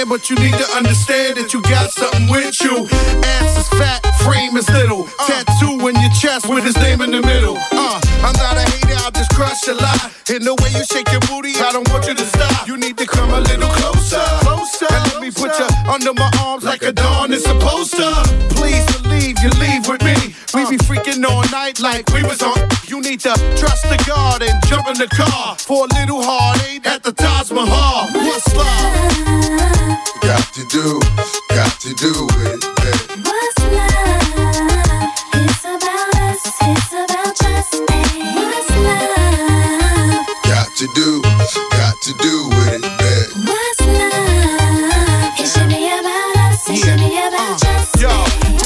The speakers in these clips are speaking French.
man, but you need to understand that you got something with you. Ass is fat, frame is little. Tattoo in your chest with his name in the middle. I'm not a hater, I'll just crush a lot. In the way you shake your booty, I don't want you to stop. You need to come a little closer, closer. And let me put you under my arms like a dawn is supposed to. Please believe you leave with me. We be freaking all night like we was on. You need to trust the God and jump in the car for a little heartache at the Taj Mahal. What's love? Got to do it, baby. What's love? It's about us, it's about just me. What's love? Got to do it, baby. What's love? It should be about us, it should be about just me.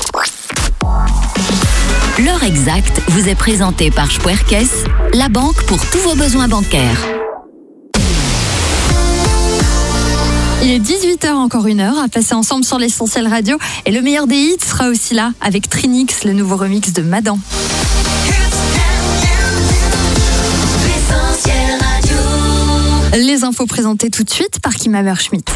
L'heure exacte vous est présentée par Spuerkes, la banque pour tous vos besoins bancaires. Il est 18h, encore une heure à passer ensemble sur l'Essentiel Radio. Et le meilleur des hits sera aussi là avec Trinix, le nouveau remix de Madan. Les infos présentées tout de suite par Kim Hammerschmidt.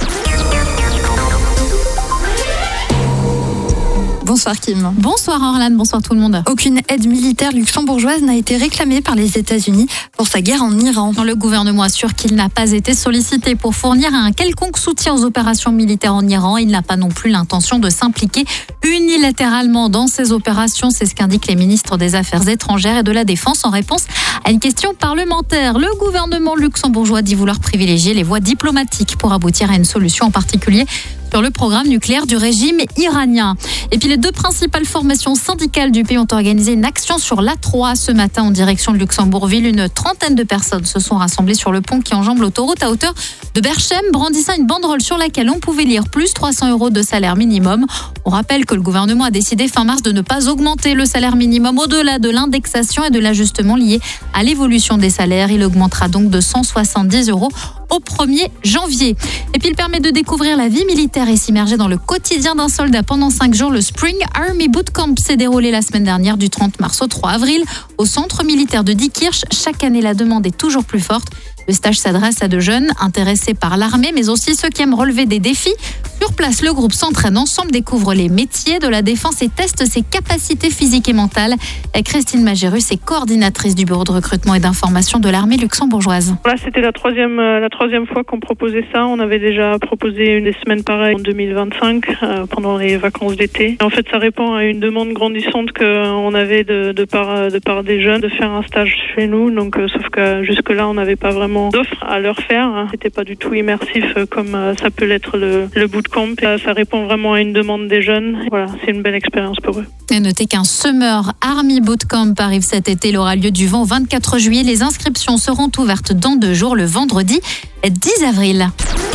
Bonsoir Kim. Bonsoir Orlane, bonsoir tout le monde. Aucune aide militaire luxembourgeoise n'a été réclamée par les États-Unis pour sa guerre en Iran. Le gouvernement assure qu'il n'a pas été sollicité pour fournir un quelconque soutien aux opérations militaires en Iran. Il n'a pas non plus l'intention de s'impliquer unilatéralement dans ces opérations. C'est ce qu'indiquent les ministres des Affaires étrangères et de la Défense en réponse à une question parlementaire. Le gouvernement luxembourgeois dit vouloir privilégier les voies diplomatiques pour aboutir à une solution, en particulier sur le programme nucléaire du régime iranien. Et puis les deux principales formations syndicales du pays ont organisé une action sur l'A3 ce matin en direction de Luxembourgville. Une trentaine de personnes se sont rassemblées sur le pont qui enjambe l'autoroute à hauteur de Berchem, brandissant une banderole sur laquelle on pouvait lire plus 300 € de salaire minimum. On rappelle que le gouvernement a décidé fin mars de ne pas augmenter le salaire minimum au-delà de l'indexation et de l'ajustement lié à l'évolution des salaires. Il augmentera donc de 170 € au 1er janvier. Et puis il permet de découvrir la vie militaire et s'immerger dans le quotidien d'un soldat pendant 5 jours. Le Spring Army Bootcamp s'est déroulé la semaine dernière du 30 mars au 3 avril au centre militaire de Diekirch. Chaque année, la demande est toujours plus forte. Le stage s'adresse à de jeunes intéressés par l'armée, mais aussi ceux qui aiment relever des défis. Sur place, le groupe s'entraîne ensemble, découvre les métiers de la défense et teste ses capacités physiques et mentales. Christine Magérus est coordinatrice du bureau de recrutement et d'information de l'armée luxembourgeoise. Là, c'était la troisième fois qu'on proposait ça. On avait déjà proposé des semaines pareilles en 2025, pendant les vacances d'été. En fait, ça répond à une demande grandissante qu'on avait de part des jeunes de faire un stage chez nous. Donc, sauf que jusque-là, on n'avait pas vraiment d'offres à leur faire. C'était pas du tout immersif comme ça peut l'être le bootcamp. Ça répond vraiment à une demande des jeunes. Voilà, c'est une belle expérience pour eux. Et notez qu'un Summer Army Bootcamp arrive cet été. Il aura lieu du 20 au 24 juillet. Les inscriptions seront ouvertes dans 2 jours, le vendredi 10 avril.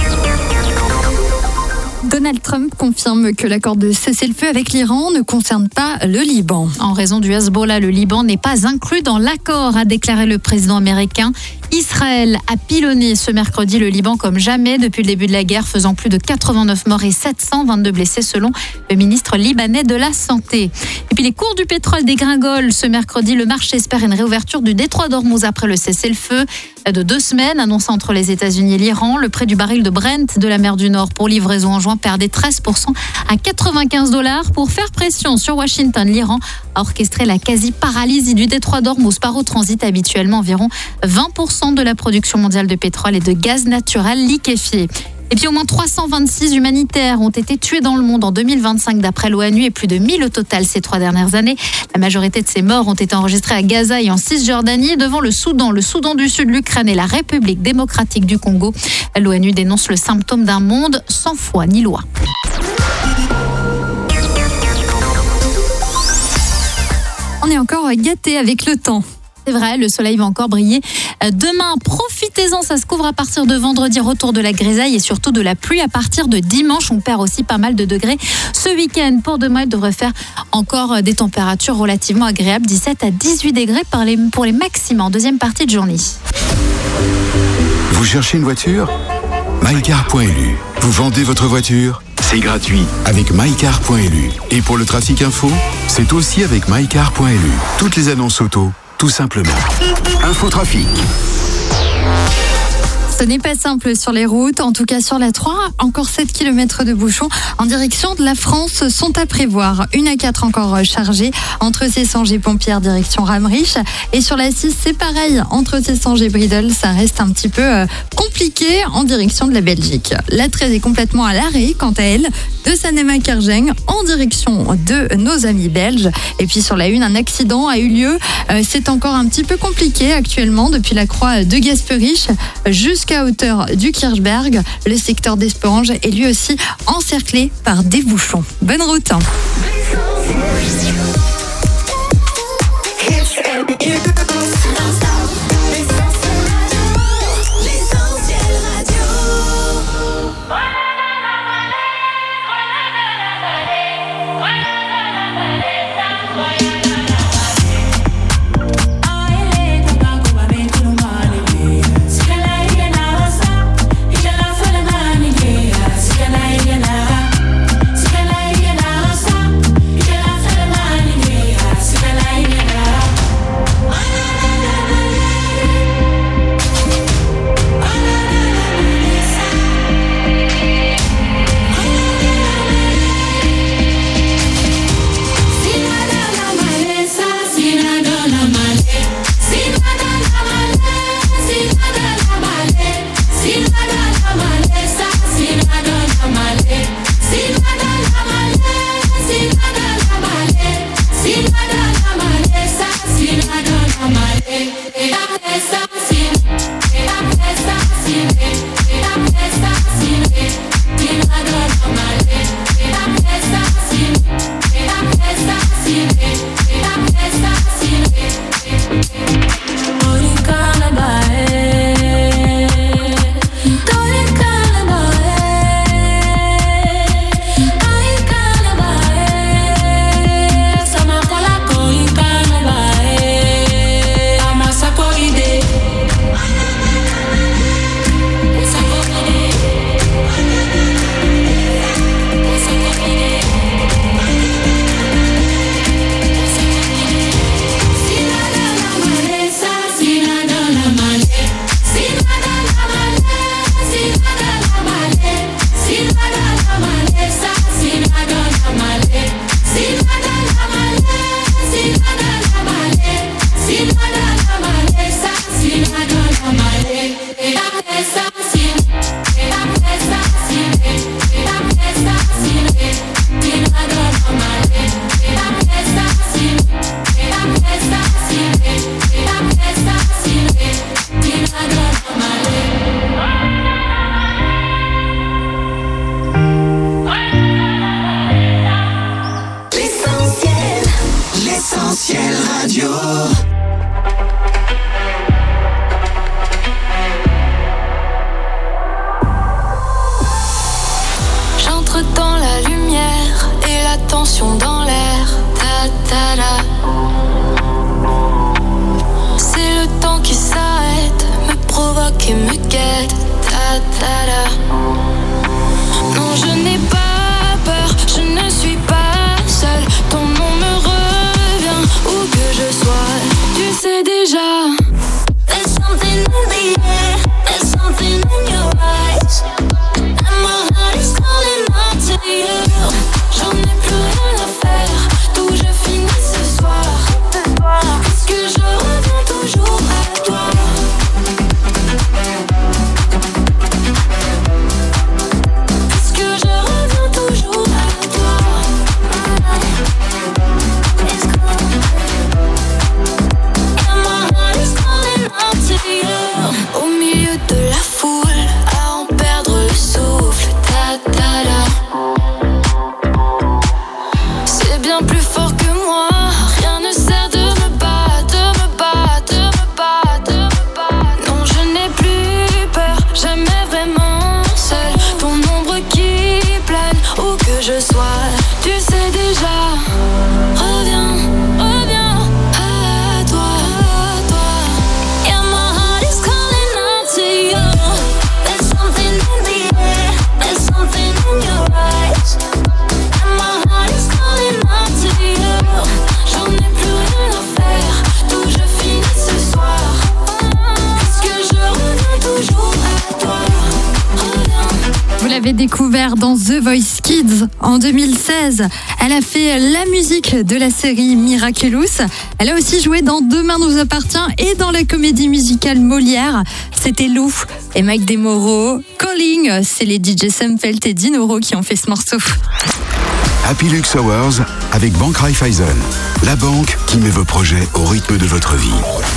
Donald Trump confirme que l'accord de cessez-le-feu avec l'Iran ne concerne pas le Liban. En raison du Hezbollah, le Liban n'est pas inclus dans l'accord, a déclaré le président américain. Israël a pilonné ce mercredi le Liban comme jamais depuis le début de la guerre, faisant plus de 89 morts et 722 blessés selon le ministre libanais de la Santé. Et puis les cours du pétrole dégringolent ce mercredi. Le marché espère une réouverture du détroit d'Ormuz après le cessez-le-feu de 2 semaines annoncé entre les États-Unis et l'Iran. Le prix du baril de Brent de la mer du Nord pour livraison en juin perdait 13% à $95. Pour faire pression sur Washington, l'Iran a orchestré la quasi-paralysie du détroit d'Ormuz par eau transit, habituellement environ 20% de la production mondiale de pétrole et de gaz naturel liquéfié. Et puis au moins 326 humanitaires ont été tués dans le monde en 2025 d'après l'ONU et plus de 1000 au total ces 3 dernières années. La majorité de ces morts ont été enregistrées à Gaza et en Cisjordanie devant le Soudan du Sud, l'Ukraine et la République démocratique du Congo. L'ONU dénonce le symptôme d'un monde sans foi ni loi. On est encore gâtés avec le temps. C'est vrai, le soleil va encore briller. Demain, profitez-en, ça se couvre à partir de vendredi, retour de la grisaille et surtout de la pluie à partir de dimanche. On perd aussi pas mal de degrés. Ce week-end, pour demain, il devrait faire encore des températures relativement agréables, 17 à 18 degrés pour les maximums en deuxième partie de journée. Vous cherchez une voiture ? mycar.lu. Vous vendez votre voiture ? C'est gratuit avec mycar.lu. Et pour le trafic info, c'est aussi avec mycar.lu. Toutes les annonces auto, tout simplement. Infotrafic. Ce n'est pas simple sur les routes, en tout cas sur la 3. Encore 7 km de bouchons en direction de la France sont à prévoir. Une A4 encore chargée entre Cessanges et Pompières direction Ramriche. Et sur la 6, c'est pareil. Entre Cessanges et Bridel, ça reste un petit peu compliqué en direction de la Belgique. La 13 est complètement à l'arrêt, quant à elle, de Sanem-à-Kergeng en direction de nos amis belges. Et puis sur la 1, un accident a eu lieu. C'est encore un petit peu compliqué actuellement depuis la croix de Gasperich jusqu'à hauteur du Kirchberg. Le secteur d'Esperange est lui aussi encerclé par des bouchons. Bonne route. Vous l'avez découvert dans The Voice Kids en 2016. Elle a fait la musique de la série Miraculous. Elle a aussi joué dans Demain nous appartient et dans la comédie musicale Molière. C'était Lou et Mike Demoro. Calling, c'est les DJ Semfeld et Dinoro qui ont fait ce morceau. Happy Lux Hours avec Banque Raiffeisen. La banque qui met vos projets au rythme de votre vie.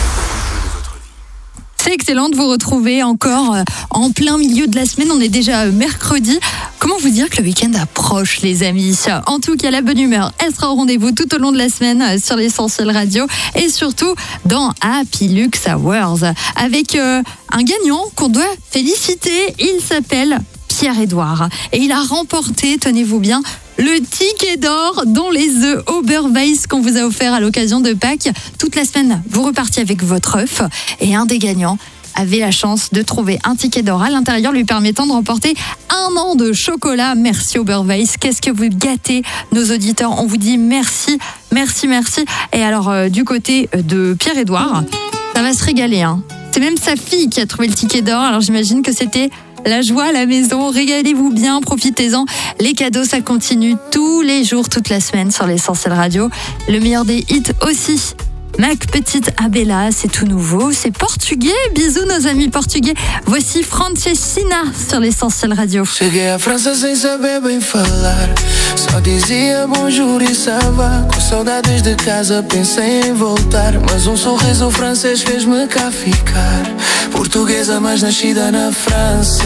C'est excellent de vous retrouver encore en plein milieu de la semaine. On est déjà mercredi. Comment vous dire que le week-end approche, les amis? En tout cas, la bonne humeur, elle sera au rendez-vous tout au long de la semaine sur l'Essentiel Radio et surtout dans Happy Lux Hours avec un gagnant qu'on doit féliciter. Il s'appelle Pierre-Édouard et il a remporté, tenez-vous bien, le ticket d'or dans les œufs Oberweis qu'on vous a offert à l'occasion de Pâques. Toute la semaine, vous repartiez avec votre œuf et un des gagnants avait la chance de trouver un ticket d'or à l'intérieur lui permettant de remporter 1 an de chocolat. Merci Oberweis. Qu'est-ce que vous gâtez nos auditeurs. On vous dit merci, merci, merci. Et alors, du côté de Pierre-Édouard, ça va se régaler. C'est même sa fille qui a trouvé le ticket d'or. Alors j'imagine que c'était la joie à la maison. Régalez-vous bien, profitez-en. Les cadeaux, ça continue tous les jours, toute la semaine sur l'Essentiel Radio. Le meilleur des hits aussi. Mac Petite Abella, c'est tout nouveau, c'est portugais. Bisous nos amis portugais. Voici Francescina sur l'Essentiel Radio. Cheguei à França sem saber bem falar. Só dizia bonjour e ça va. Com saudades de casa pensei em voltar. Mas sorriso francês fez-me cá ficar. Portuguesa mas nascida na França.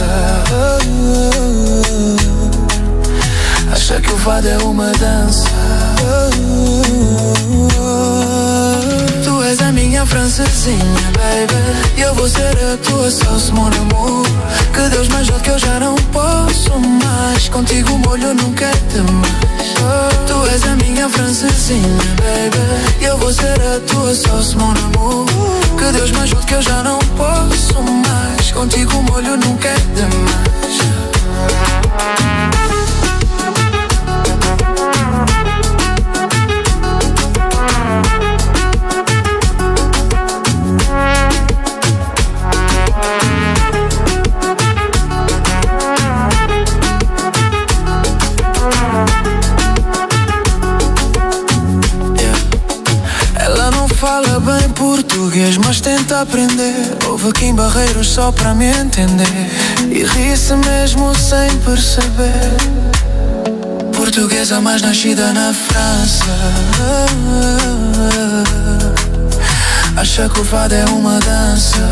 Acha que o fado é uma dança. Tu és a minha francesinha, baby. E eu vou ser a tua sauce, mon amour. Que Deus me ajude que eu já não posso mais. Contigo molho nunca é demais. Tu és a minha francesinha, baby. E eu vou ser a tua sauce, mon amour. Que Deus me ajude que eu já não posso mais. Contigo molho nunca é demais. Fala bem português, mas tenta aprender. Houve aqui em Barreiros só para me entender. E ri-se mesmo sem perceber. Portuguesa, mas nascida na França. Acha que o fado é uma dança.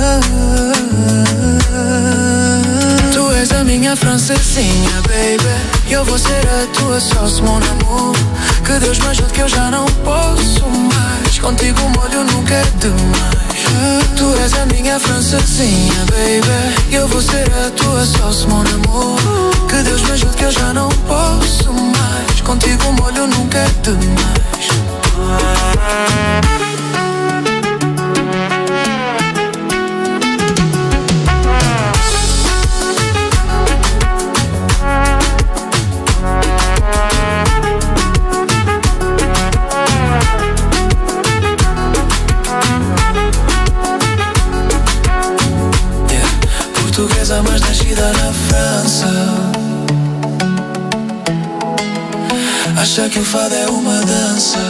Tu és a minha francesinha, baby. E eu vou ser a tua sauce, mon amour. Que Deus me ajude que eu já não posso mais. Contigo molho nunca é demais. Tu és a minha francesinha, baby. E eu vou ser a tua sauce, mon amour. Que Deus me ajude que eu já não posso mais. Contigo molho nunca é demais. Portuguesa, mas nascida na França. Acha que o fado é uma dança.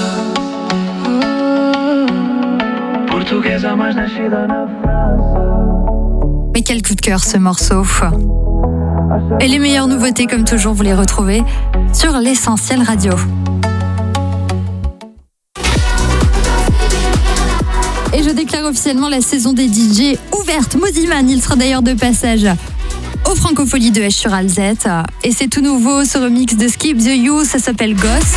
Portuguesa, mas nascida na France. Mais quel coup de cœur ce morceau. Et les meilleures nouveautés, comme toujours, vous les retrouvez sur l'Essentiel Radio. Et je déclare officiellement la saison des DJ ouverte. Mosiman, il sera d'ailleurs de passage au Francofolie de Esch sur Alzette. Et c'est tout nouveau, ce remix de Skip the You, ça s'appelle Goss.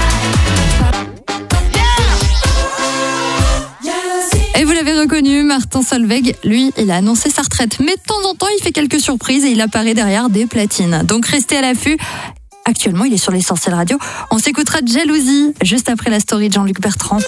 Et vous l'avez reconnu, Martin Solveig, lui, il a annoncé sa retraite. Mais de temps en temps, il fait quelques surprises et il apparaît derrière des platines. Donc restez à l'affût. Actuellement, il est sur l'Essentiel Radio. On s'écoutera de Jalousie, juste après la story de Jean-Luc Bertrand.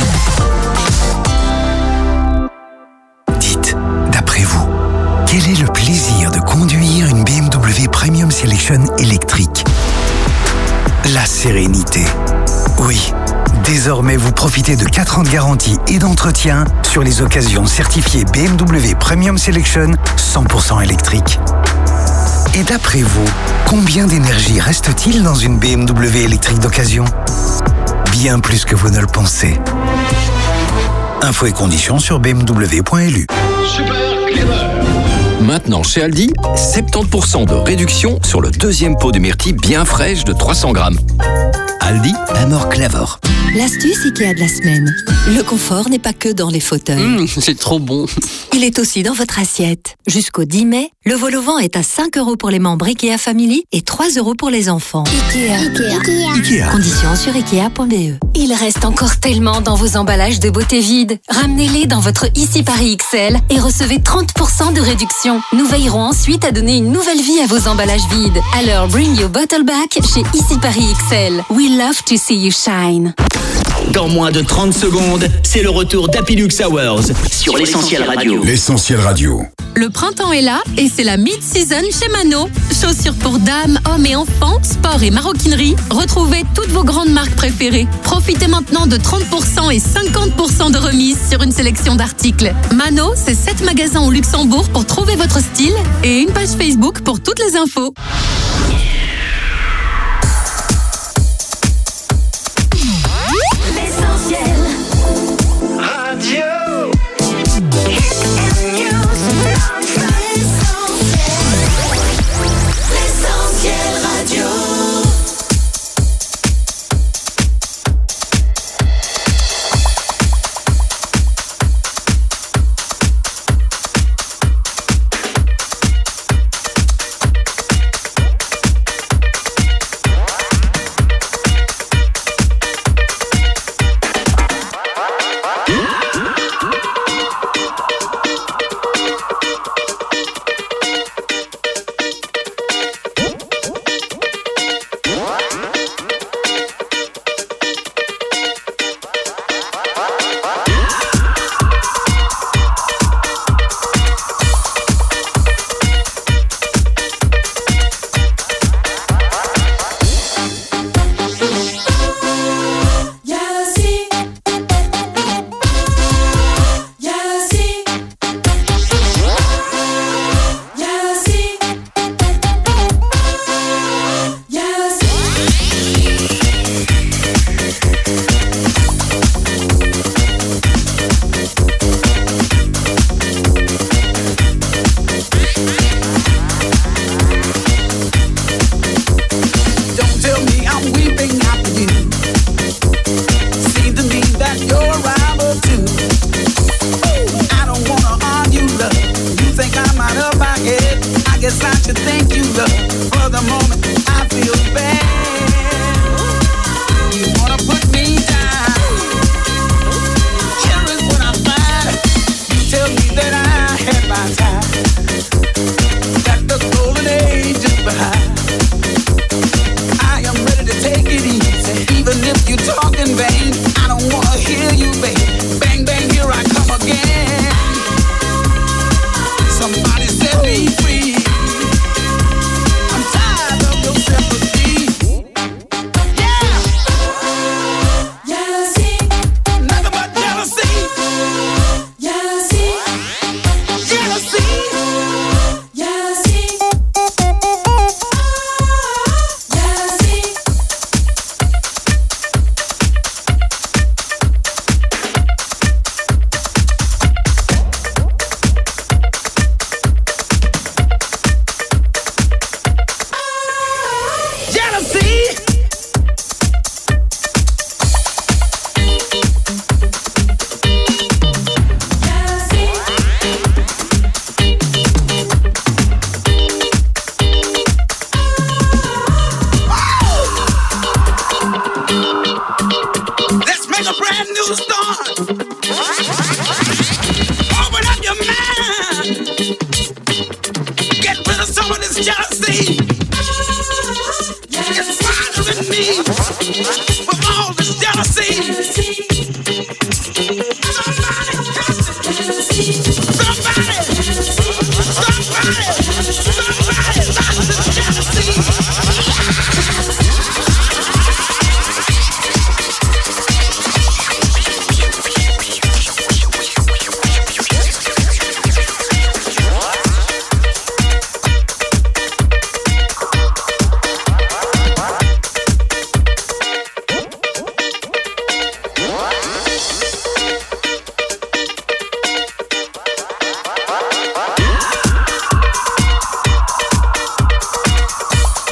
Dites, d'après vous, quel est le plaisir de conduire une BMW Premium Selection électrique? La sérénité. Oui, désormais vous profitez de 4 ans de garantie et d'entretien sur les occasions certifiées BMW Premium Selection 100% électriques. Et d'après vous, combien d'énergie reste-t-il dans une BMW électrique d'occasion ? Bien plus que vous ne le pensez. Infos et conditions sur bmw.lu. Super Clever. Maintenant chez Aldi, 70% de réduction sur le deuxième pot de myrtille bien fraîche de 300 grammes. Aldi, Amor Clever. L'astuce IKEA de la semaine. Le confort n'est pas que dans les fauteuils. C'est trop bon. Il est aussi dans votre assiette. Jusqu'au 10 mai, le vol au vent est à 5 € pour les membres IKEA Family et 3 € pour les enfants. IKEA. Conditions sur IKEA.be. Il reste encore tellement dans vos emballages de beauté vide. Ramenez-les dans votre Ici Paris XL et recevez 30% de réduction. Nous veillerons ensuite à donner une nouvelle vie à vos emballages vides. Alors bring your bottle back chez Ici Paris XL. We love to see you shine. Dans moins de 30 secondes, c'est le retour d'Happy Lux Hours sur l'Essentiel Radio. L'Essentiel Radio. Le printemps est là et c'est la mid-season chez Mano. Chaussures pour dames, hommes et enfants, sport et maroquinerie. Retrouvez toutes vos grandes marques préférées. Profitez maintenant de 30% et 50% de remise sur une sélection d'articles. Mano, c'est 7 magasins au Luxembourg pour trouver votre style et une page Facebook pour toutes les infos.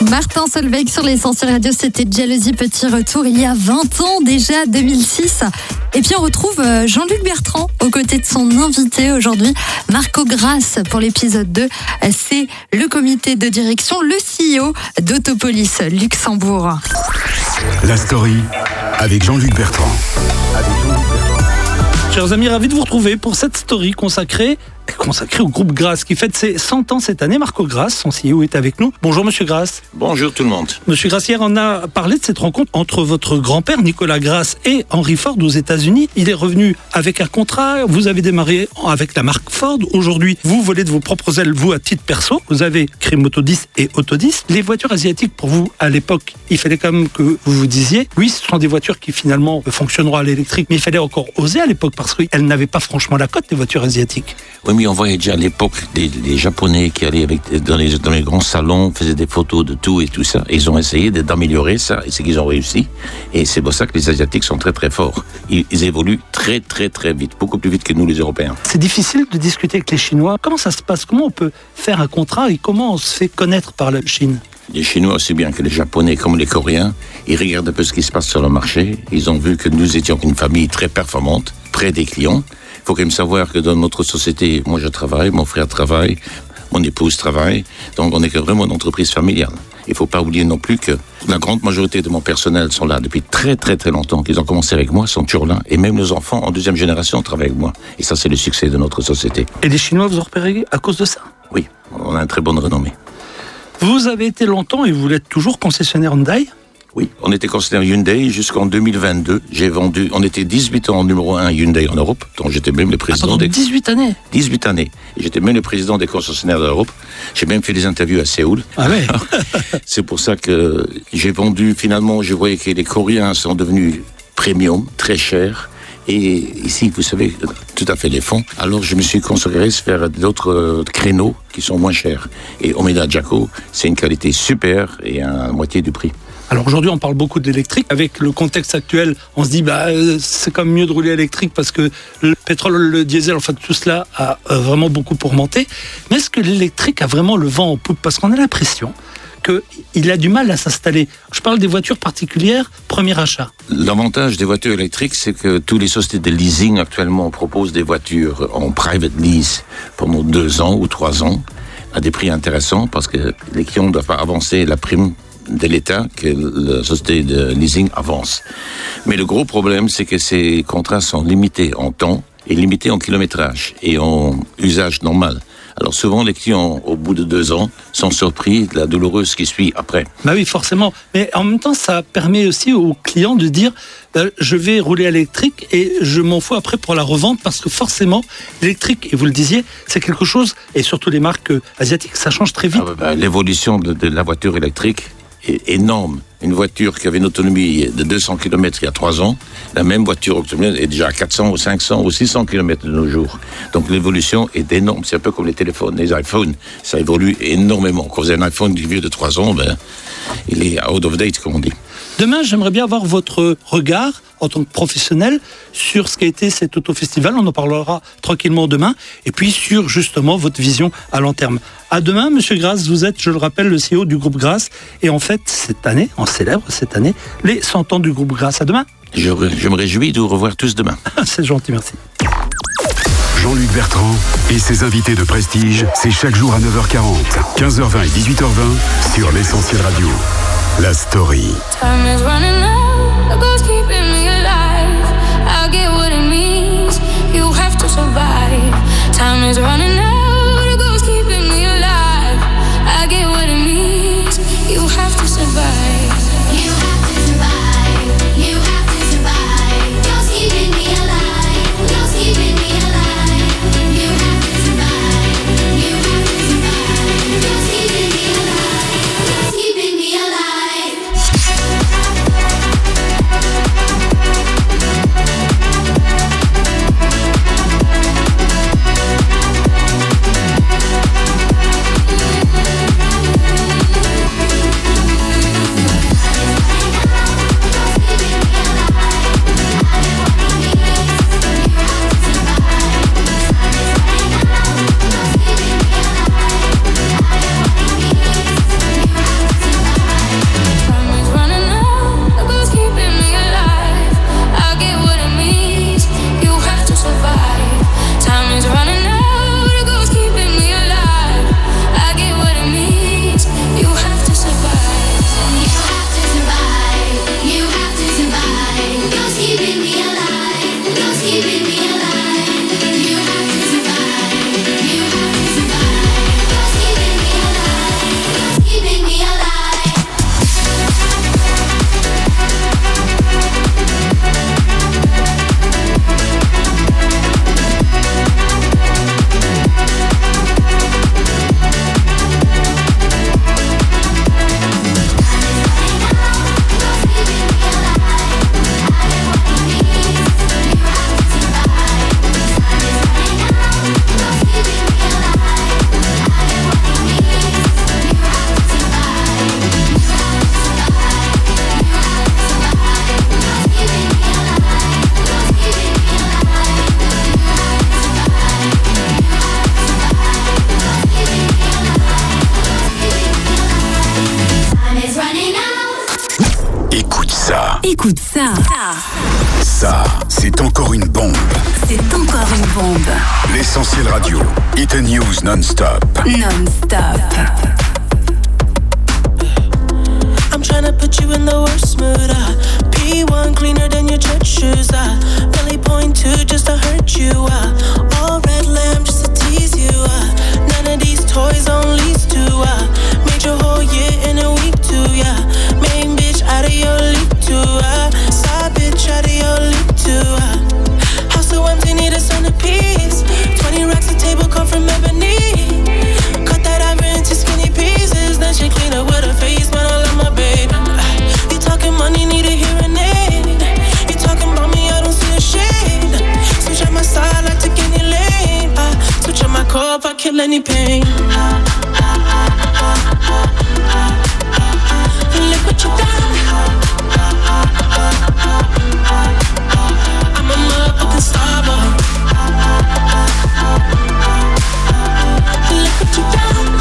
Martin Solveig sur l'Essentiel Radio, c'était Jalousie, petit retour il y a 20 ans déjà, 2006. Et puis on retrouve Jean-Luc Bertrand aux côtés de son invité aujourd'hui, Marco Grasse, pour l'épisode 2. C'est le comité de direction, le CEO d'Autopolis Luxembourg. La story avec Jean-Luc Bertrand. Chers amis, ravi de vous retrouver pour cette story consacrée au groupe Grasse qui fête ses 100 ans cette année. Marco Grasse, son CEO, est avec nous. Bonjour Monsieur Grasse. Bonjour tout le monde. Monsieur Grasse, hier on a parlé de cette rencontre entre votre grand-père Nicolas Grasse et Henry Ford aux États-Unis. Il est revenu avec un contrat, vous avez démarré avec la marque Ford. Aujourd'hui, vous volez de vos propres ailes, vous à titre perso. Vous avez créé Moto10 et Auto10. Les voitures asiatiques, pour vous, à l'époque, il fallait quand même que vous vous disiez, oui, ce sont des voitures qui finalement fonctionneront à l'électrique, mais il fallait encore oser à l'époque parce qu'elles n'avaient pas franchement la cote, les voitures asiatiques. Oui, mais on voyait déjà à l'époque les Japonais qui allaient dans les grands salons, faisaient des photos de tout et tout ça. Et ils ont essayé d'améliorer ça, et c'est qu'ils ont réussi. Et c'est pour ça que les Asiatiques sont très très forts. Ils évoluent très très très vite, beaucoup plus vite que nous les Européens. C'est difficile de discuter avec les Chinois. Comment ça se passe? Comment on peut faire un contrat et comment on se fait connaître par la Chine? Les Chinois, aussi bien que les Japonais comme les Coréens, ils regardent un peu ce qui se passe sur le marché. Ils ont vu que nous étions une famille très performante, près des clients. Il faut quand même savoir que dans notre société, moi je travaille, mon frère travaille, mon épouse travaille, donc on est vraiment une entreprise familiale. Il ne faut pas oublier non plus que la grande majorité de mon personnel sont là depuis très très très longtemps, qu'ils ont commencé avec moi, sont toujours là, et même nos enfants en deuxième génération travaillent avec moi. Et ça c'est le succès de notre société. Et les Chinois vous ont repéré à cause de ça? Oui, on a une très bonne renommée. Vous avez été longtemps et vous l'êtes toujours concessionnaire Hyundai? Oui, on était concessionnaire Hyundai jusqu'en 2022. On était 18 ans numéro 1 Hyundai en Europe, dont j'étais même le président des... 18 années 18 années. Et j'étais même le président des concessionnaires d'Europe. J'ai même fait des interviews à Séoul. Ah ouais. C'est pour ça que j'ai vendu, finalement, je voyais que les Coréens sont devenus premium, très chers. Et ici, vous savez, tout à fait les fonds. Alors, je me suis consacré vers d'autres créneaux qui sont moins chers. Et Omeda Jaco, c'est une qualité super et à moitié du prix. Alors aujourd'hui, on parle beaucoup d'électrique. Avec le contexte actuel, on se dit c'est quand même mieux de rouler électrique parce que le pétrole, le diesel, enfin tout cela a vraiment beaucoup augmenté. Mais est-ce que l'électrique a vraiment le vent en poupe? Parce qu'on a l'impression qu'il a du mal à s'installer. Je parle des voitures particulières, premier achat. L'avantage des voitures électriques, c'est que toutes les sociétés de leasing actuellement proposent des voitures en private lease pendant 2 ans ou 3 ans à des prix intéressants parce que les clients ne doivent pas avancer la prime de l'État que la société de leasing avance. Mais le gros problème, c'est que ces contrats sont limités en temps et limités en kilométrage et en usage normal. Alors souvent, les clients, au bout de 2 ans, sont surpris de la douloureuse qui suit après. Bah oui, forcément. Mais en même temps, ça permet aussi aux clients de dire je vais rouler à l'électrique et je m'en fous après pour la revente parce que forcément, l'électrique, et vous le disiez, c'est quelque chose, et surtout les marques asiatiques, ça change très vite. L'évolution de la voiture électrique est énorme. Une voiture qui avait une autonomie de 200 km il y a 3 ans, la même voiture automobile est déjà à 400 ou 500 ou 600 km de nos jours. Donc l'évolution est énorme. C'est un peu comme les téléphones, les iPhones. Ça évolue énormément. Quand vous avez un iPhone vieux de 3 ans, il est out of date, comme on dit. Demain, j'aimerais bien avoir votre regard en tant que professionnel sur ce qu'a été cet autofestival. On en parlera tranquillement demain. Et puis sur justement votre vision à long terme. À demain, Monsieur Grasse. Vous êtes, je le rappelle, le CEO du groupe Grasse. Et en fait, cette année, on célèbre cette année les 100 ans du groupe Grasse. À demain. Je me réjouis de vous revoir tous demain. C'est gentil, merci. Jean-Luc Bertrand et ses invités de prestige, c'est chaque jour à 9h40, 15h20 et 18h20 sur l'Essentiel Radio. La story. Time is running out, the ghost keeping me alive. I get what it means, you have to survive. Time is running out, the ghost keeping me alive. I get what it means, you have to survive. You have to survive, you have to survive. Ghost keeping me alive, ghost keeping me alive. You have to survive, you have to survive. Ghost keeping me alive, ghost keeping me alive. Écoute ça. Écoute ça. Ça, c'est encore une bombe. C'est encore une bombe. L'Essentiel Radio. Hit and News non-stop. Non-stop. I'm tryna put you in the worst mood. P1 cleaner than your church shoes. Really point two just to hurt you. All red lamb just to tease you. None of these toys on lease to. Made your whole year in a week too. Yeah, main bitch out of your league too. Side bitch out of your league too. House so empty, need a centerpiece. 20 racks a table come from ebony. Cut that ivory into skinny pieces. Then she clean up with her face, man. I love my baby. You talking money, need a hearing aid. You talking about me, I don't see a shade. Switch on my side, I take any lane. Switch on my core if I kill any pain. Look what you done. I'm a motherfucking star boy. Look what you done.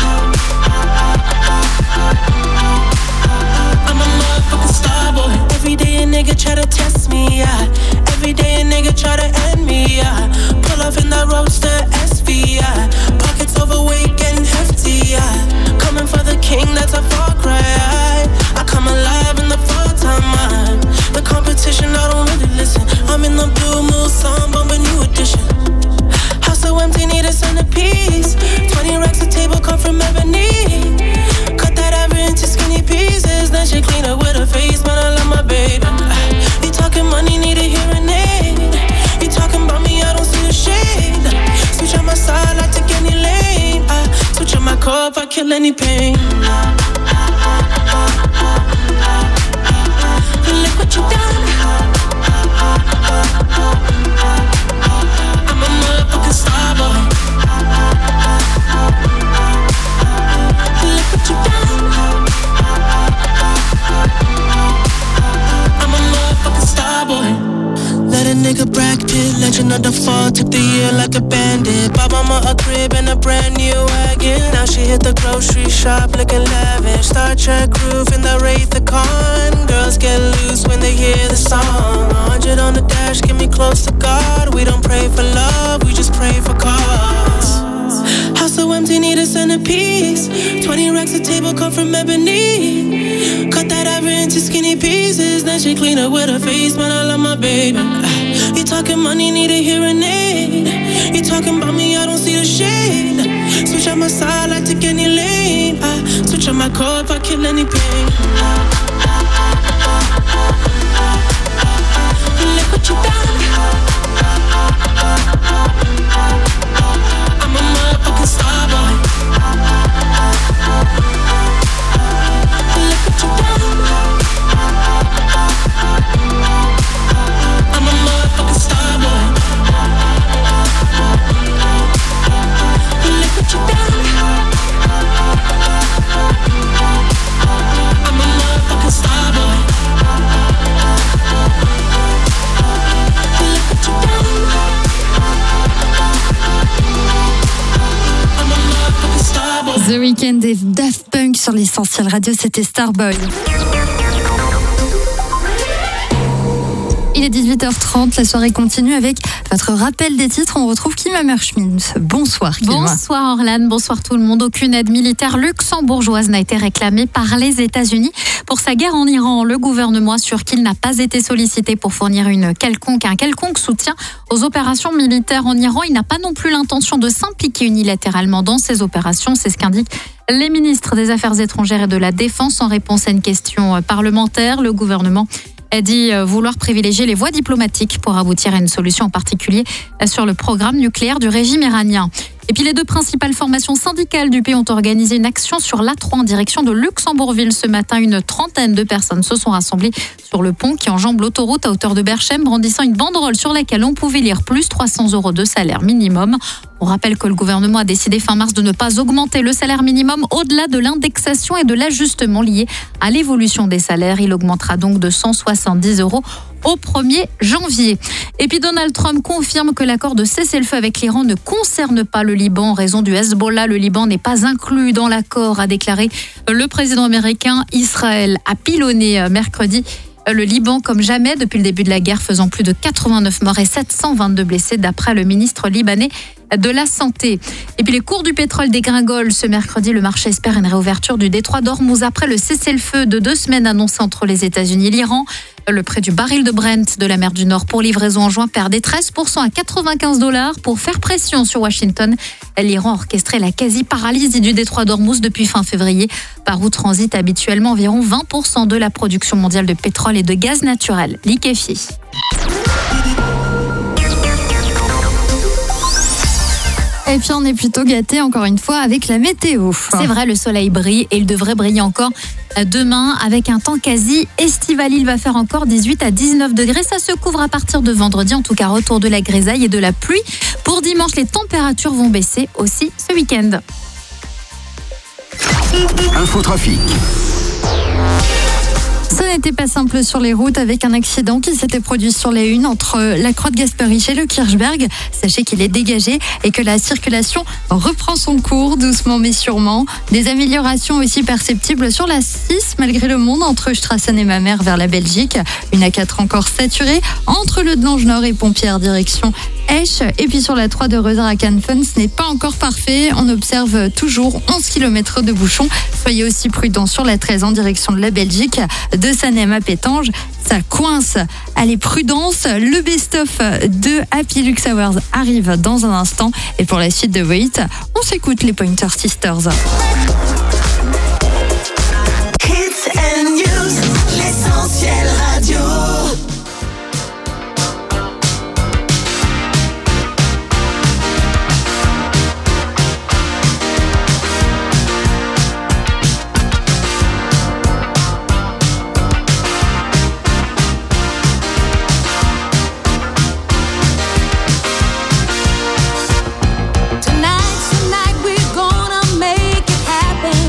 I'm a motherfucking star boy. Every day a nigga try to test me, yeah. Every day a nigga try to end me, yeah. Pull off in that roadster SV, yeah. Pockets overweight, getting hefty, yeah. Coming for the king, that's a far cry. I come alive in the full time, man. The competition, I don't really listen. I'm in the blue moon, song, bumping new edition. House so empty, need a centerpiece. 20 racks a table come from ebony. Cut that ivory into skinny pieces. Then she clean up with her face, man, I love my baby. You talking money, need a hearing aid. You talking about me, I don't see a shade. Switch on my side, I take any lane. Switch on my core if I kill any pain. Look what you done. I'm a motherfucking star boy. Look what you done. I'm a motherfucking star boy. Let a nigga Brad Pitt, legend of the fall, took the year like a bandit. Bought mama a crib and a brand new wagon. Now she hit the grocery shop looking lavish. Star Trek roof in the Wraith the Con. Girls get loose when they hear the song. 100 on the dash, get me close to God. We don't pray for love, we just pray for cause. House so empty, need a centerpiece. 20 racks a table come from ebony. Cut that ivory into skinny pieces. Then she clean up with her face, man, I love my baby. You talking money, need a hearing aid. You talking about me, I don't see the shade. Switch on my side, I take any lane. Switch on my core if I kill any pain. Look what you done. I'm a motherfucking star boy. Look what you done. I'm a motherfucking star boy. Look what you done. I'm a motherfucking star boy. Look what you done. I'm a motherfucking star boy. The Weeknd et Daft Punk sur l'Essentiel Radio, c'était Starboy. Il est 18h30, la soirée continue avec votre rappel des titres. On retrouve Kim Hammerschmidt. Bonsoir Kim. Bonsoir Orlane, bonsoir tout le monde. Aucune aide militaire luxembourgeoise n'a été réclamée par les États-Unis pour sa guerre en Iran. Le gouvernement assure qu'il n'a pas été sollicité pour fournir un quelconque soutien aux opérations militaires en Iran. Il n'a pas non plus l'intention de s'impliquer unilatéralement dans ces opérations. C'est ce qu'indiquent les ministres des Affaires étrangères et de la Défense en réponse à une question parlementaire. Le gouvernement a dit vouloir privilégier les voies diplomatiques pour aboutir à une solution, en particulier sur le programme nucléaire du régime iranien. Et puis les deux principales formations syndicales du pays ont organisé une action sur l'A3 en direction de Luxembourgville. Ce matin, une trentaine de personnes se sont rassemblées sur le pont qui enjambe l'autoroute à hauteur de Berchem, brandissant une banderole sur laquelle on pouvait lire plus 300 € de salaire minimum. On rappelle que le gouvernement a décidé fin mars de ne pas augmenter le salaire minimum au-delà de l'indexation et de l'ajustement lié à l'évolution des salaires. Il augmentera donc de 170 € au 1er janvier. Et puis Donald Trump confirme que l'accord de cessez-le-feu avec l'Iran ne concerne pas le Liban en raison du Hezbollah. Le Liban n'est pas inclus dans l'accord, a déclaré le président américain. Israël a pilonné mercredi le Liban comme jamais depuis le début de la guerre, faisant plus de 89 morts et 722 blessés d'après le ministre libanais de la Santé. Et puis les cours du pétrole dégringolent ce mercredi. Le marché espère une réouverture du détroit d'Ormuz après le cessez-le-feu de 2 semaines annoncé entre les États-Unis et l'Iran. Le prix du baril de Brent de la mer du Nord pour livraison en juin perdait 13% à $95 pour faire pression sur Washington. L'Iran a orchestré la quasi-paralysie du détroit d'Ormuz depuis fin février, par où transite habituellement environ 20% de la production mondiale de pétrole et de gaz naturel liquéfié. Et puis on est plutôt gâtés encore une fois avec la météo. C'est vrai, le soleil brille et il devrait briller encore demain avec un temps quasi estival. Il va faire encore 18 à 19 degrés. Ça se couvre à partir de vendredi, en tout cas retour de la grisaille et de la pluie. Pour dimanche, les températures vont baisser aussi ce week-end. Infotrafic. Ça n'était pas simple sur les routes avec un accident qui s'était produit sur les 1 entre la Croix de Gasperich et le Kirchberg. Sachez qu'il est dégagé et que la circulation reprend son cours doucement mais sûrement. Des améliorations aussi perceptibles sur la 6 malgré le monde entre Strassen et Mamers vers la Belgique. Une A4 encore saturée entre le Delange Nord et Pompières direction Esch. Et puis sur la 3 de Reuser à Canfin, ce n'est pas encore parfait. On observe toujours 11 km de bouchons. Soyez aussi prudents sur la 13 en direction de la Belgique. De Sanem à Pétange, ça coince. Allez, prudence, le best-of de Happy Lux Hours arrive dans un instant. Et pour la suite de Wait, on s'écoute les Pointer Sisters. Hits and news, l'essentiel radio. Tonight we're gonna make it happen.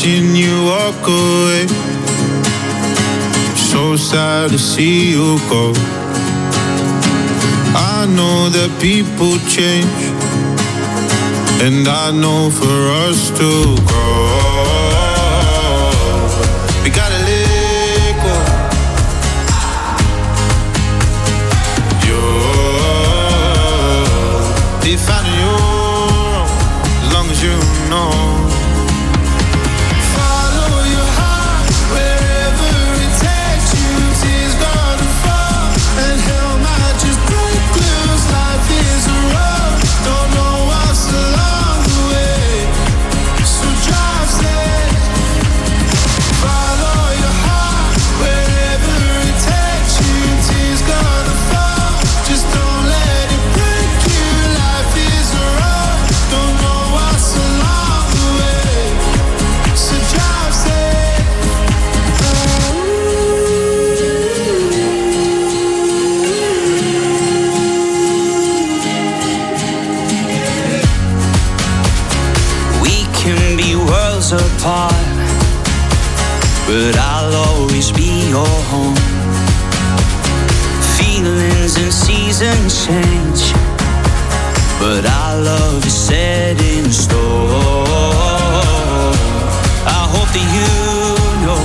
watching you walk away. So sad to see you go. I know that people change, and I know for us to grow, we gotta let go. You're defining your own, as long as you know. Apart, but I'll always be your home. Feelings and seasons change, but our love is set in stone. I hope that you know,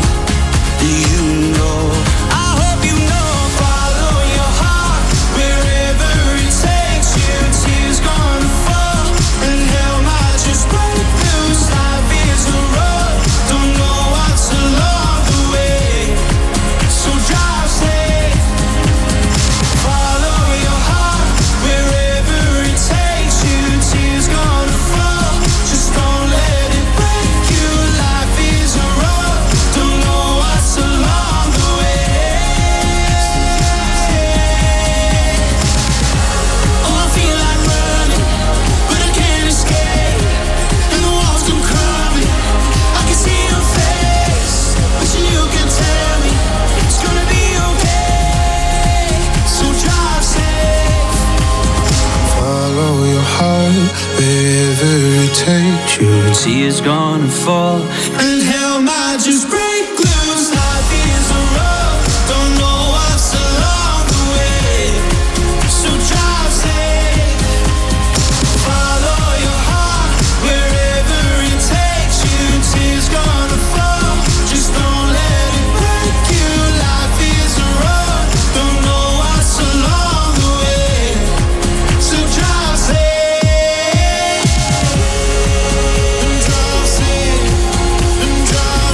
I hope you know. Follow your heart wherever it takes you. Tears gonna fall and hell might just break loose. Life is a road, don't know what's along the way, so drive safe. Follow your heart wherever it takes you. Tears gonna fall, just don't let it break you. Life is a road, don't know what's along the way. Oh, I feel like running, but I can't escape, and the walls come crumbling. I can see your face, but you can tell me it's gonna be okay, so drive safe. Follow your heart wherever it takes you. Tears gonna fall and hell might just break loose. Life is a road, don't know what's along the way, so drive safe. Follow your heart wherever it takes you. Tears gonna fall, just don't let it break you. Life is a road, don't know what's along the way, so drive safe. Drive safe, and drive,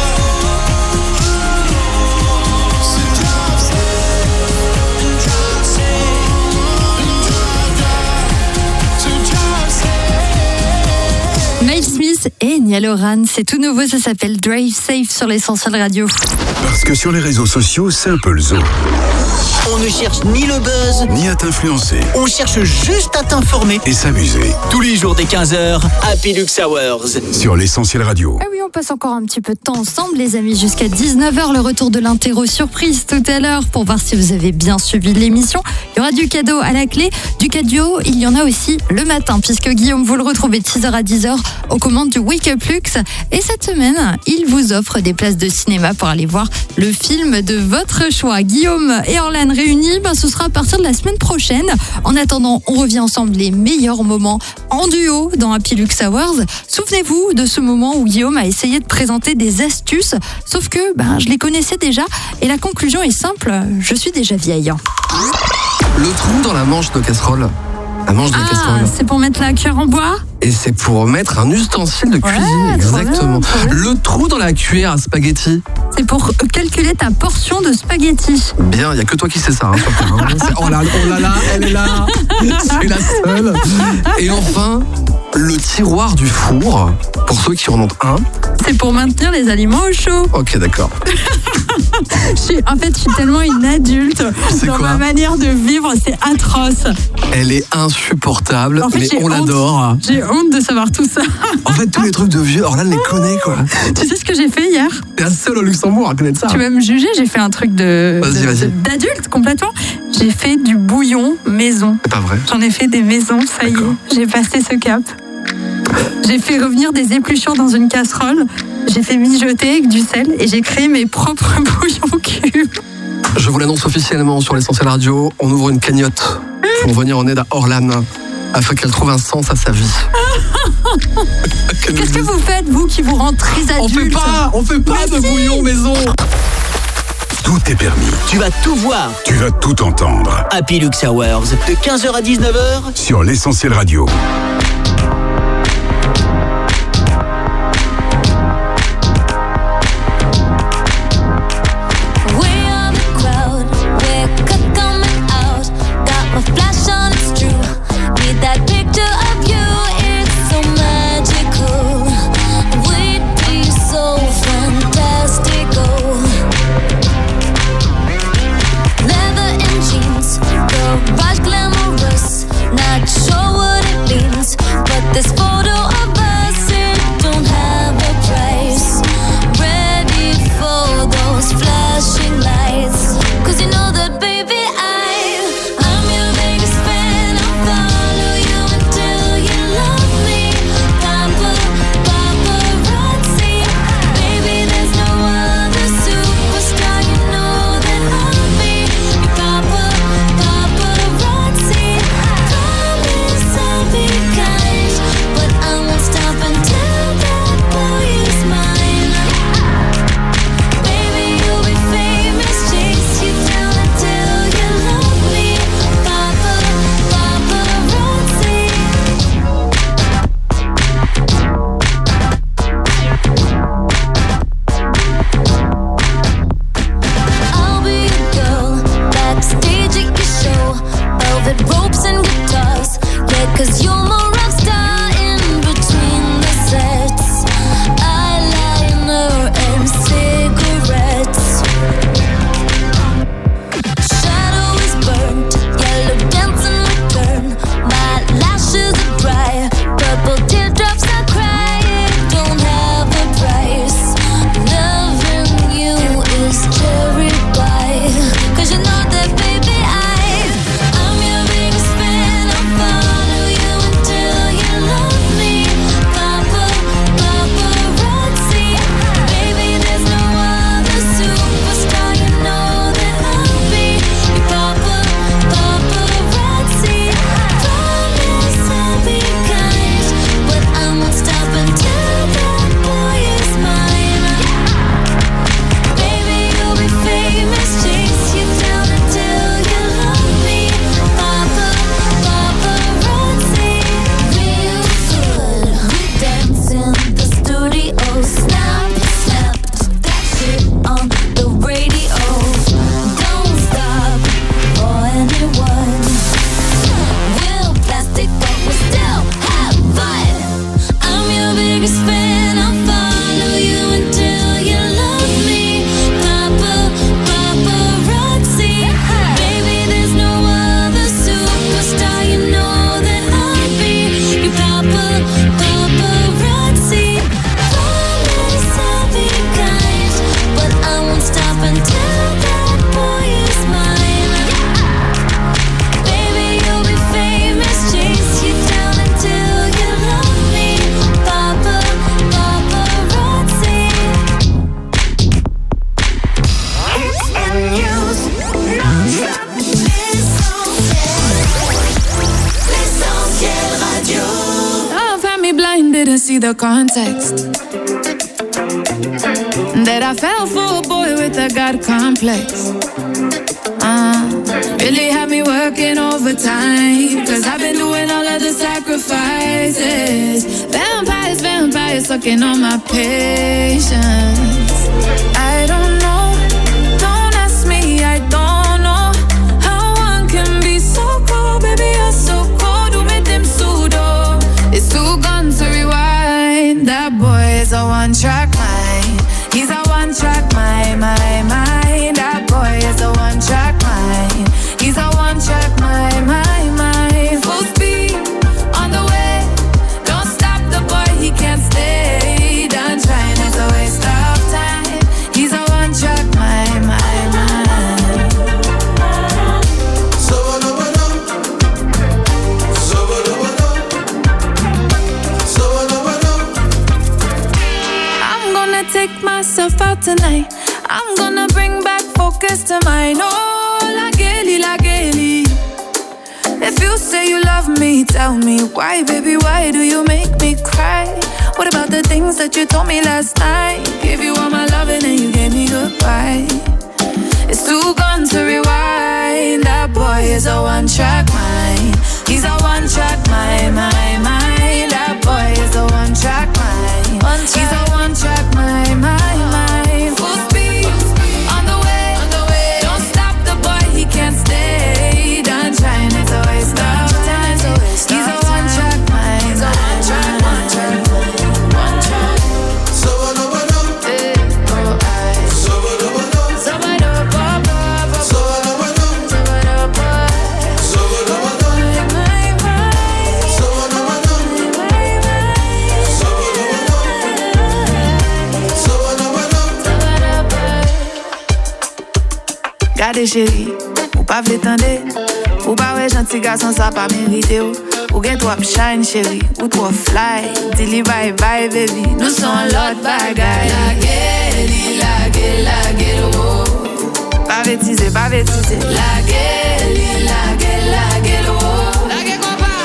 so drive safe, and drive safe, and drive, so drive safe. Miles Smith et Niall Horan, c'est tout nouveau, ça s'appelle Drive Safe sur l'Essentiel Radio. Parce que sur les réseaux sociaux, c'est un peu le zoo. On ne cherche ni le buzz, Ni à t'influencer on cherche juste à t'informer. et s'amuser. Tous les jours dès 15h, Happy Lux Hours. Sur l'Essentiel Radio. Ah oui, on passe encore un petit peu de temps ensemble, les amis, jusqu'à 19h, le retour de l'interro surprise tout à l'heure pour voir si vous avez bien suivi l'émission. Il y aura du cadeau à la clé. Du cadeau, il y en a aussi le matin, puisque Guillaume, vous le retrouvez de 6h à 10h aux commandes du Wake Up Lux. Et cette semaine, il vous offre des places de cinéma pour aller voir le film de votre choix. Guillaume et Orlane réunis, ce sera à partir de la semaine prochaine. En attendant, on revient ensemble les meilleurs moments en duo dans Happy Lux Hours. Souvenez-vous de ce moment où Guillaume a essayé de présenter des astuces, sauf que je les connaissais déjà et la conclusion est simple, je suis déjà vieille. Le trou dans la manche de casserole. La manche de la casserole. C'est pour mettre la cuillère en bois ? Et c'est pour mettre un ustensile de cuisine, exactement. Le trou dans la cuillère à spaghetti. C'est pour calculer ta portion de spaghetti. Bien, il n'y a que toi qui sais ça. Hein, sur le terrain. Oh là là, elle est là. C'est la seule. Et enfin, le tiroir du four, pour ceux qui en ont un. C'est pour maintenir les aliments au chaud. Ok, d'accord. Je suis tellement une adulte dans ma manière de vivre, c'est atroce. Elle est insupportable, mais on l'adore. J'ai honte de savoir tout ça. En fait, tous les trucs de vieux, Orlane les connaît, quoi. Tu sais ce que j'ai fait hier ? T'es la seule au Luxembourg à connaître ça. Tu vas me juger, j'ai fait un truc Vas-y. d'adulte complètement. J'ai fait du bouillon maison. C'est pas vrai. J'en ai fait des maisons, ça y est, j'ai passé ce cap. J'ai fait revenir des épluchures dans une casserole. J'ai fait mijoter avec du sel et j'ai créé mes propres bouillons cubes. Je vous l'annonce officiellement sur l'Essentiel Radio, on ouvre une cagnotte pour venir en aide à Orlane afin qu'elle trouve un sens à sa vie. Qu'est-ce que vous faites, vous, qui vous rend très adulte? On fait pas de bouillon maison. Tout est permis. Tu vas tout voir. Tu vas tout entendre. Happy Lux Hours, de 15h à 19h. Sur l'Essentiel Radio. This photo of us, it don't have a price. Ready for those flashing lights. Cause you know that, baby, I'm your biggest fan. I'll follow you until you love me. Paparazzi. Baby, there's no other superstar. You know that I'll be your paparazzi. Promise I'll be kind. Stop until that boy is mine. Baby, you'll be famous. Chase you down until you love me. Paparazzi. I'll be a girl backstage at your show. Velvet ropes and guitars. Yeah, cause you're my rock star. Eyeliner and cigarettes. Shadow is burnt, yellow dancing return. My lashes are dry, purple teardrops I cry. It don't have a price. Loving you is cherry pie. Cause you know that, baby, I'm your biggest fan. I'll follow you until you love me. Paparazzi. Baby, there's no other superstar. You know that I'll be your paparazzi. Promise I'll be kind, but I won't stop until that boy is mine. Baby, you'll be famous. Chase you down until you love me. Paparazzi. Real good. We dance in the studio. Snap, snap, that shit on the radio. Don't stop for anyone. We'll plastic, but we still have fun. I'm your biggest fan. I'll follow you until you love me. Paparazzi. Baby, there's no other superstar. You know that I'll be your paparazzi. Promise I'll be kind, but I won't stop until that boy is mine. Baby, you'll be famous. Chase you down until you love me. Paparazzi. Hits and news, non-stop. L'Essentiel Radio. Love had me blind, didn't see the context. That I fell for a boy with a God complex. Really had me working overtime, cause I've been doing all of the sacrifices. Vampires, vampires sucking on my patience. I don't know, don't ask me, I don't know how one can be so cold, baby, you're so cold. Who made them pseudo? It's too gone to rewind. That boy is a one-track mind. He's a one-track mind. That boy is a one-track mind. He's a one-track mind. Full speed on the way. Don't stop the boy, he can't stay. Done trying is a waste of time. He's a one-track night tonight. I'm gonna bring back focus to mine. Oh, la Gaily, la Gaily. If you say you love me, tell me why, baby, why do you make me cry? What about the things that you told me last night? Give you all my loving and you gave me goodbye. It's too gone to rewind. That boy is a one-track mind. He's a one-track mind, mind. That boy is a one-track mind. He's a one-track mind, mind. Full speed, on the way. Don't stop the boy, he can't stay. Done trying, it's a waste of time. He's a one-track mind. He's a one-track mind. Gade chéri, ou pa vle tende, ou pa we janti garçon sa pa merite ou gen trop shine chéri, ou trop fly, dili bye bye baby, nous son lot bagay. La Gaily, la Gaily, la Gaily, oh. Pa vétise, la Gaily, la Gaily, la Gaily, oh. La Gaily quoi pas.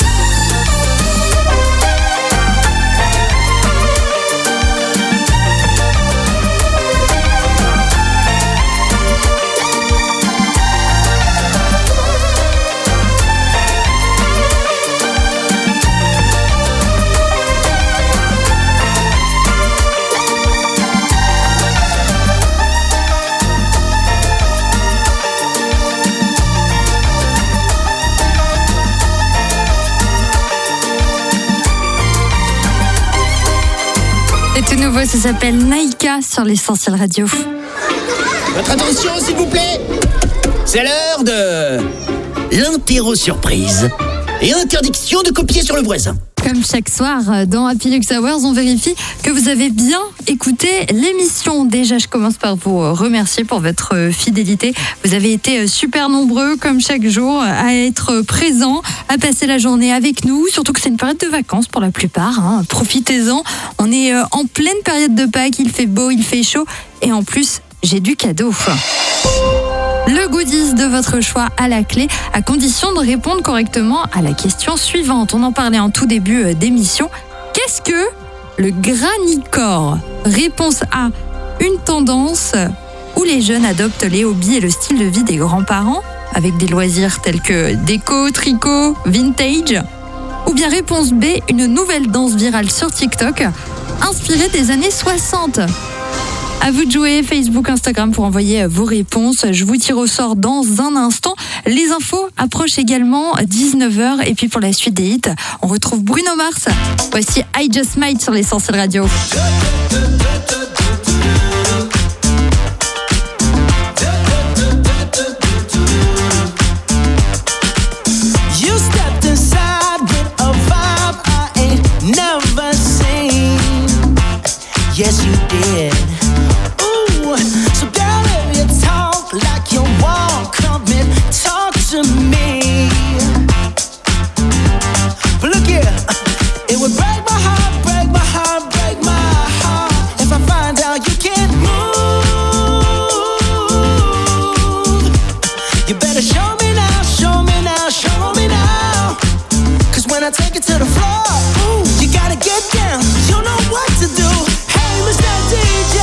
Et tout nouveau, ça s'appelle Naïka sur l'Essentiel Radio. Votre attention, s'il vous plaît. C'est l'heure de l'interro-surprise et interdiction de copier sur le voisin. Comme chaque soir dans Happy Lux Hours, on vérifie que vous avez bien écouté l'émission. Déjà, je commence par vous remercier pour votre fidélité. Vous avez été super nombreux, comme chaque jour, à être présents, à passer la journée avec nous. Surtout que c'est une période de vacances pour la plupart. Hein. Profitez-en. On est en pleine période de Pâques. Il fait beau, il fait chaud. Et en plus, j'ai du cadeau. Le goodies de votre choix à la clé, à condition de répondre correctement à la question suivante. On en parlait en tout début d'émission. Qu'est-ce que le granicore? Réponse A, une tendance où les jeunes adoptent les hobbies et le style de vie des grands-parents, avec des loisirs tels que déco, tricot, vintage. Ou bien réponse B, une nouvelle danse virale sur TikTok, inspirée des années 60. À vous de jouer, Facebook, Instagram pour envoyer vos réponses. Je vous tire au sort dans un instant. Les infos approchent également 19h. Et puis pour la suite des hits, on retrouve Bruno Mars. Voici I Just Might sur l'Essentiel Radio. You stepped inside with a vibe I ain't never seen. Yes, you did. So girl, if you talk like you walk, come and talk to me. But look here, it would break my heart, break my heart, break my heart if I find out you can't move. You better show me now, show me now, show me now. 'Cause when I take it to the floor, ooh, you gotta get down, you know what to do. Hey, Mr. DJ,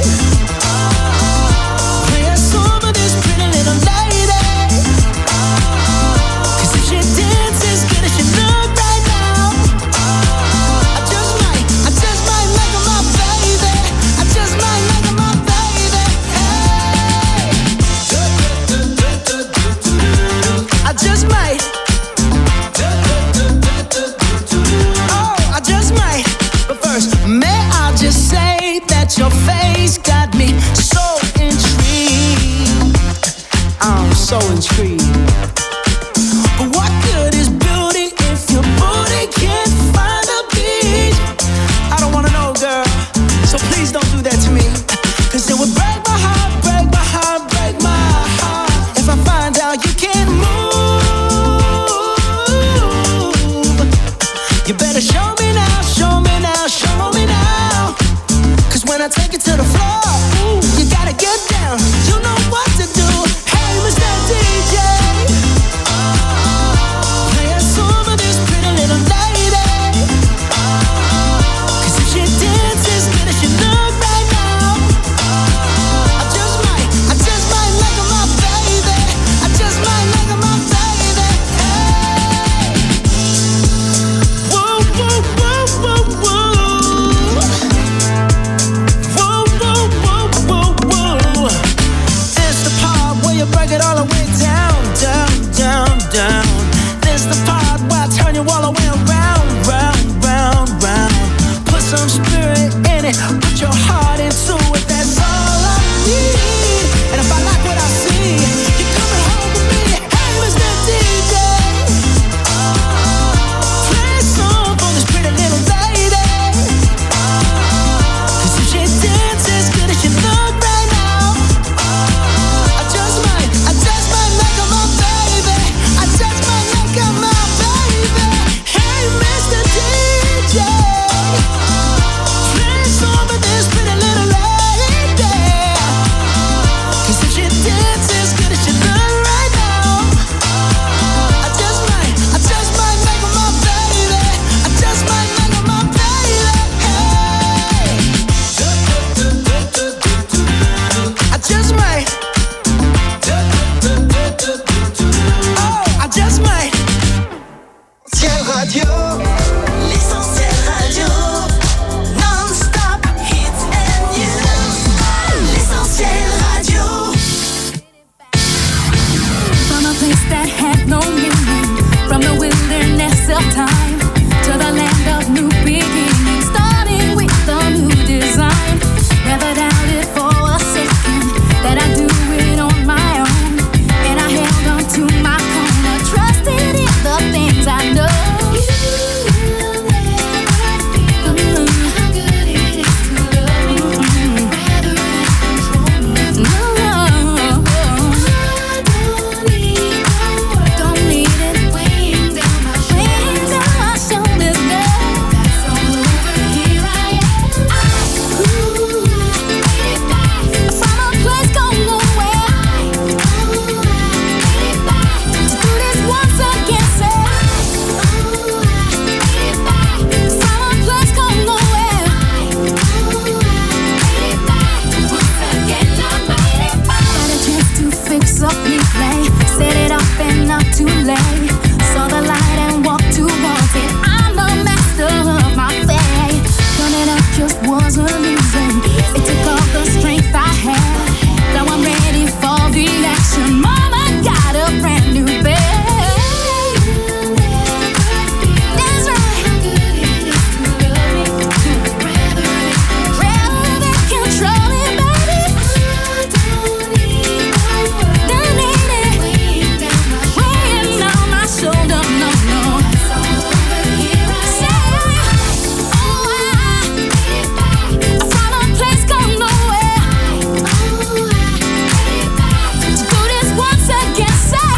your face got me so intrigued. I'm so intrigued. But what good is beauty if your booty can't find a beat? I don't wanna know, girl, so please don't do that to me. 'Cause it would break my heart, break my heart, break my heart if I find out you can't move. You better show me now, show me now, show me now. When I take it to the floor, take it all the way down, down, down, down. This the part where I turn you all the way around, round, round, round. Put some spirit in it, put your heart into it. That's all I need. And if I like what I see, you're coming home with me. Hey, Mr. DJ, play a song for this pretty little lady. 'Cause if she dances as good as she look right now, I just might make her my baby. I just might make her my baby. Hey, Mr. DJ, play a song for this pretty little lady. 'Cause if she dances as good as she look right now, I just might make her my baby. I just might make her my baby. Hey, I just might. Oh, I just might. L'essentiel radio, l'essentiel radio, non-stop hits and news. L'essentiel radio. From a place that had no meaning, from the wilderness of time to the land of new beginnings, starting with a new design. Never doubted for a second that I'd do it on my own, and I held on to my corner, trusted in the things I know. Don't need it. Weighing down my shoulders, girl. Here I am. From a place gone nowhere. To do this once again, say. From a place gone nowhere. Once again, I made it back. Got a chance to fix up replay, set it up and not too late. Saw the light and walked towards it. I'm the master of my fate. Turning up just wasn't easy. It took all the strength I had. Now I'm ready for the action. Mama got a brand new bed. That's right. Rather than control it, baby. Don't need it. Weighing on my shoulder, no, no. Say, oh, I found a place gone nowhere. To do this once again, say,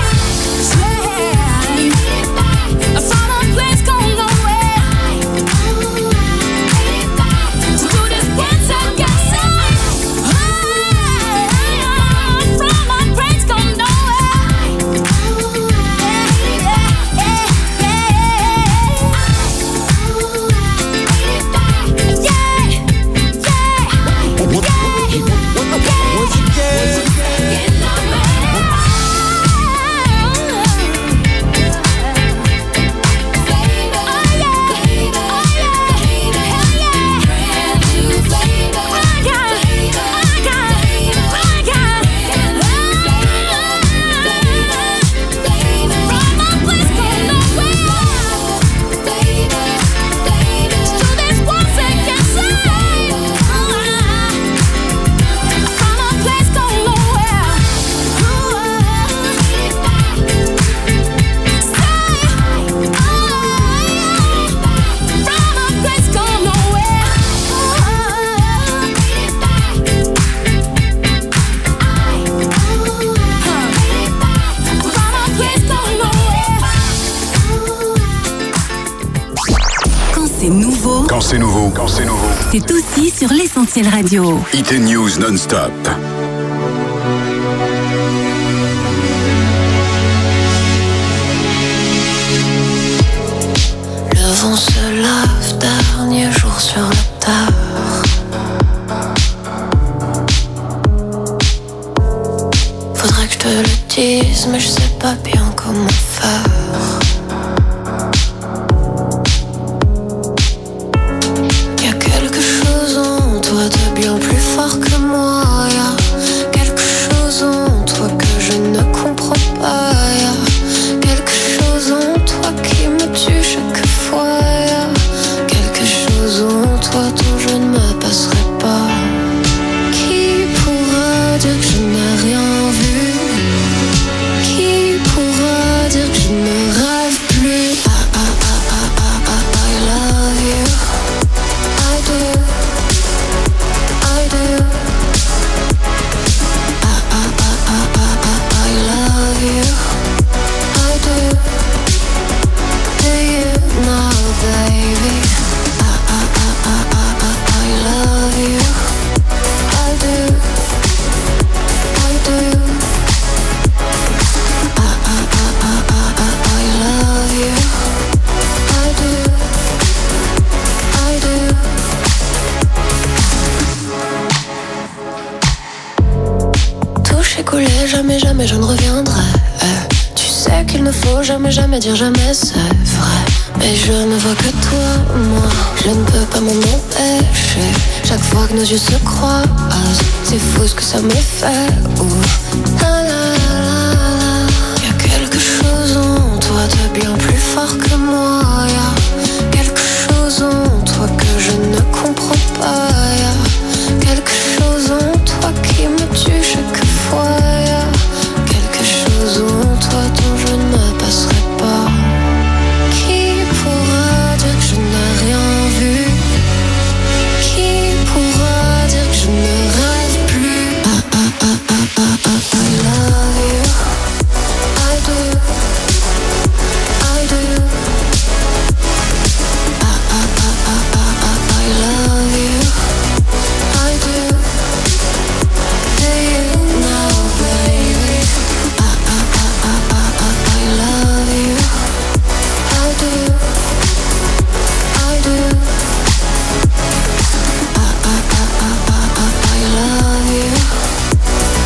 I found a place gone nowhere. To do this once again, say, from a place gone Quand c'est nouveau, C'est aussi sur l'essentiel radio. IT News non-stop. Le vent se lave, dernier jour sur la terre. Faudrait que je te le dise, mais je sais pas bien comment faire. Y'a quelque chose en toi de bien plus fort que moi. Y'a quelque chose en toi que je ne jamais, jamais je ne reviendrai. Tu sais qu'il ne faut jamais, jamais dire jamais, c'est vrai. Mais je ne vois que toi, moi. Je ne peux pas m'en empêcher. Chaque fois que nos yeux se croisent, c'est fou ce que ça me fait. La la la. Y'a quelque chose en toi, t'es bien plus fort que moi. Y'a quelque chose en toi que je ne comprends pas. Y'a quelque chose en toi qui me tue chaque fois. Y'a quelque chose en toi dont je ne me passerai pas. Qui pourra dire que je n'ai rien vu? Qui pourra dire que je ne rêve plus? I love you, I do, I do.